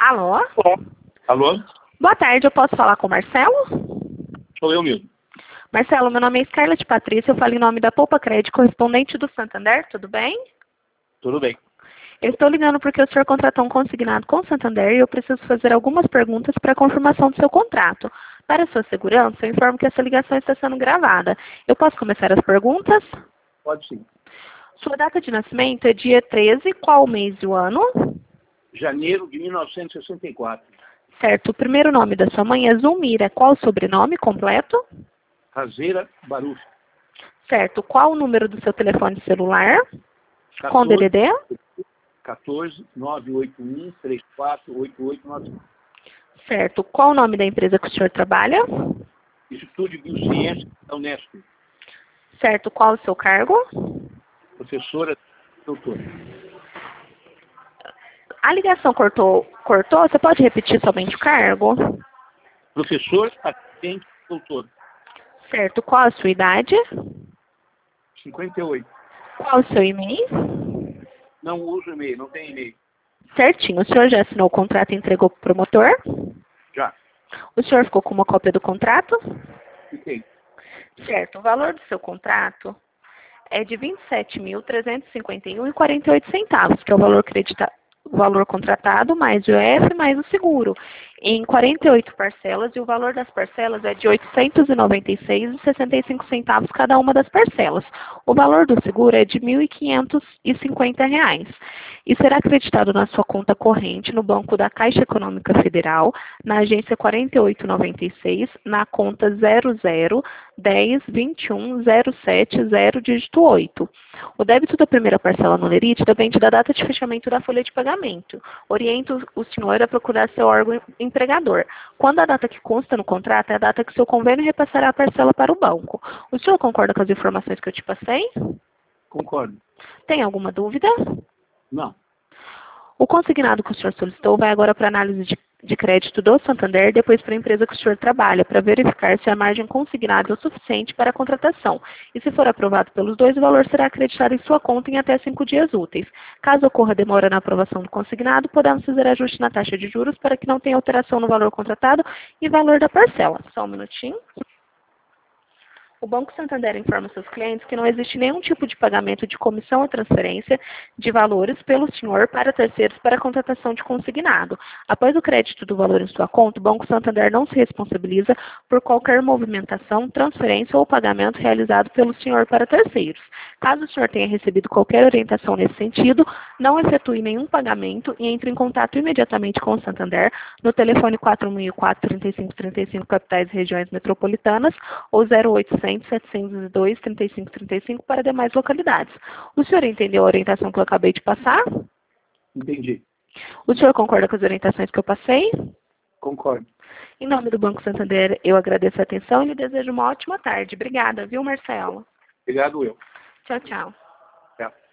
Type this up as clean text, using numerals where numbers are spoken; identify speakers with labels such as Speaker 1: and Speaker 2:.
Speaker 1: Alô?
Speaker 2: Alô?
Speaker 1: Boa tarde, eu posso falar com o Marcelo?
Speaker 2: Sou eu mesmo.
Speaker 1: Marcelo, meu nome é Scarlett Patrícia, eu falo em nome da Poupa Crédito, correspondente do Santander, tudo bem?
Speaker 2: Tudo bem.
Speaker 1: Eu estou ligando porque o senhor contratou um consignado com o Santander e eu preciso fazer algumas perguntas para a confirmação do seu contrato. Para sua segurança, eu informo que essa ligação está sendo gravada. Eu posso começar as perguntas?
Speaker 2: Pode sim.
Speaker 1: Sua data de nascimento é dia 13, qual o mês e o ano?
Speaker 2: Janeiro de 1964.
Speaker 1: Certo, o primeiro nome da sua mãe é Zulmira, qual o sobrenome completo?
Speaker 2: Razeira Baruf.
Speaker 1: Certo, qual o número do seu telefone celular? Com
Speaker 2: 14
Speaker 1: DDD?
Speaker 2: 14 981 348895.
Speaker 1: Certo, qual o nome da empresa que o senhor trabalha?
Speaker 2: Instituto de Biociência da Unesp.
Speaker 1: Certo, qual o seu cargo?
Speaker 2: Professora, doutora.
Speaker 1: A ligação cortou? Você pode repetir somente o cargo?
Speaker 2: Professor, assistente, doutor.
Speaker 1: Certo, qual a sua idade?
Speaker 2: 58.
Speaker 1: Qual o seu e-mail?
Speaker 2: Não uso e-mail, não tem e-mail.
Speaker 1: Certinho, o senhor já assinou o contrato e entregou para o promotor?
Speaker 2: Já.
Speaker 1: O senhor ficou com uma cópia do contrato?
Speaker 2: Fiquei.
Speaker 1: Certo, o valor do seu contrato é de R$ 27.351,48, que é o valor contratado, mais o IOF, mais o seguro, em 48 parcelas, e o valor das parcelas é de R$ 896,65 cada uma das parcelas. O valor do seguro é de R$ 1.550 e será acreditado na sua conta corrente no Banco da Caixa Econômica Federal, na agência 4896, na conta 00102107 dígito 8. O débito da primeira parcela no lerite depende da data de fechamento da folha de pagamento. Oriento o senhor a procurar seu órgão empregador. Quando a data que consta no contrato é a data que seu convênio repassará a parcela para o banco. O senhor concorda com as informações que eu te passei?
Speaker 2: Concordo.
Speaker 1: Tem alguma dúvida?
Speaker 2: Não.
Speaker 1: O consignado que o senhor solicitou vai agora para análise de crédito do Santander, depois para a empresa que o senhor trabalha, para verificar se a margem consignada é o suficiente para a contratação. E se for aprovado pelos dois, o valor será acreditado em sua conta em até 5 dias úteis. Caso ocorra demora na aprovação do consignado, podemos fazer ajuste na taxa de juros para que não tenha alteração no valor contratado e valor da parcela. Só um minutinho. O Banco Santander informa seus clientes que não existe nenhum tipo de pagamento de comissão ou transferência de valores pelo senhor para terceiros para a contratação de consignado. Após o crédito do valor em sua conta, o Banco Santander não se responsabiliza por qualquer movimentação, transferência ou pagamento realizado pelo senhor para terceiros. Caso o senhor tenha recebido qualquer orientação nesse sentido, não efetue nenhum pagamento e entre em contato imediatamente com o Santander no telefone 4004-3535, capitais e regiões metropolitanas, ou 0800 702 3535 para demais localidades. O senhor entendeu a orientação que eu acabei de passar?
Speaker 2: Entendi.
Speaker 1: O senhor concorda com as orientações que eu passei?
Speaker 2: Concordo.
Speaker 1: Em nome do Banco Santander, eu agradeço a atenção e lhe desejo uma ótima tarde. Obrigada, viu, Marcelo?
Speaker 2: Obrigado, eu.
Speaker 1: Tchau, tchau.
Speaker 2: Tchau.